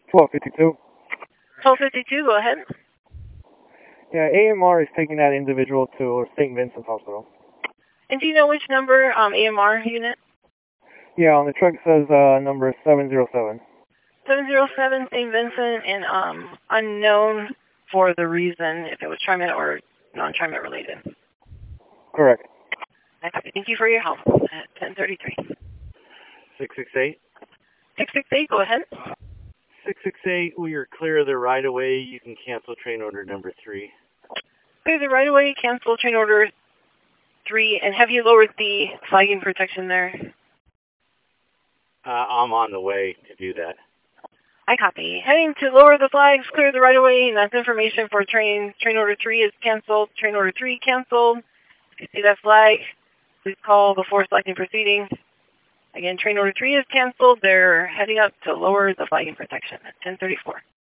1252. 1252, go ahead. Yeah, AMR is taking that individual to St. Vincent's Hospital. And do you know which number AMR unit? Yeah, on the truck it says number 707. 707 St. Vincent, and unknown for the reason, if it was TriMet or non-TriMet related. Correct. Thank you for your help at 1033. 668. 668, go ahead. 668, we are clear of the right-of-way. You can cancel train order number 3. Clear the right-of-way, cancel train order 3, and have you lowered the flagging protection there? I'm on the way to do that. I copy. Heading to lower the flags, clear the right-of-way, and that's information for train order 3 is canceled. Train order 3 canceled. If you see that flag, please call before selecting proceeding. Again, train order 3 is canceled. They're heading up to lower the flagging protection at 1034.